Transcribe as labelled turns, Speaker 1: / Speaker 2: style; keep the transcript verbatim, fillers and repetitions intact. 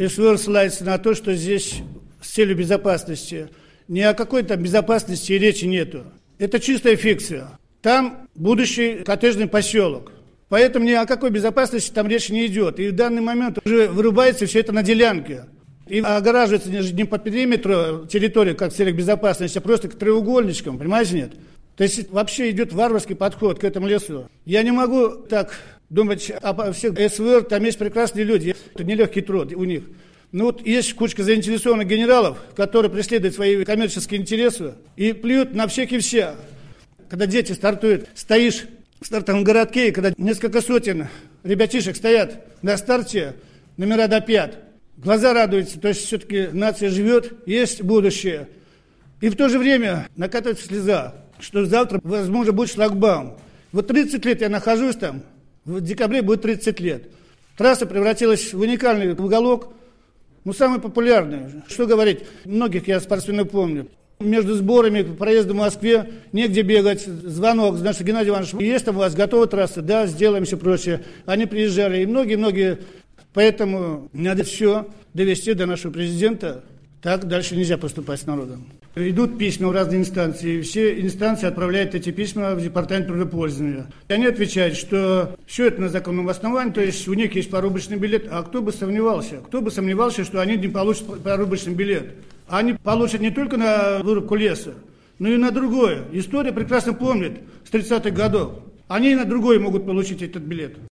Speaker 1: СВР ссылается на то, что здесь с целью безопасности. Ни о какой там безопасности речи нету. Это чистая фикция. Там будущий коттеджный поселок. Поэтому ни о какой безопасности там речи не идет. И в данный момент уже вырубается все это на делянке. И огораживается не по периметру территории, как в целях безопасности, а просто к треугольничкам, понимаете, нет? То есть вообще идет варварский подход к этому лесу. Я не могу так думать о всех СВР, там есть прекрасные люди, это нелегкий труд у них. Ну вот есть кучка заинтересованных генералов, которые преследуют свои коммерческие интересы и плюют на всех и вся. Когда дети стартуют, стоишь в стартовом городке, и когда несколько сотен ребятишек стоят на старте, номера до пят, глаза радуются, то есть все-таки нация живет, есть будущее. И в то же время накатывается слеза, что завтра, возможно, будет шлагбаум. Вот тридцать лет я нахожусь там, в декабре будет тридцать лет. Трасса превратилась в уникальный уголок, ну, самый популярный. Что говорить, многих я спортсменов помню. Между сборами, проездом в Москве, негде бегать, звонок, значит, Геннадий Иванович, есть там у вас готова трасса? Да, сделаем все прочее. Они приезжали, и многие-многие, поэтому надо все довести до нашего президента. Так дальше нельзя поступать с народом. Идут письма в разные инстанции, и все инстанции отправляют эти письма в департамент природопользования. И они отвечают, что все это на законном основании, то есть у них есть порубочный билет, а кто бы сомневался? Кто бы сомневался, что они не получат порубочный билет? Они получат не только на вырубку леса, но и на другое. История прекрасно помнит с тридцатых годов. Они и на другое могут получить этот билет.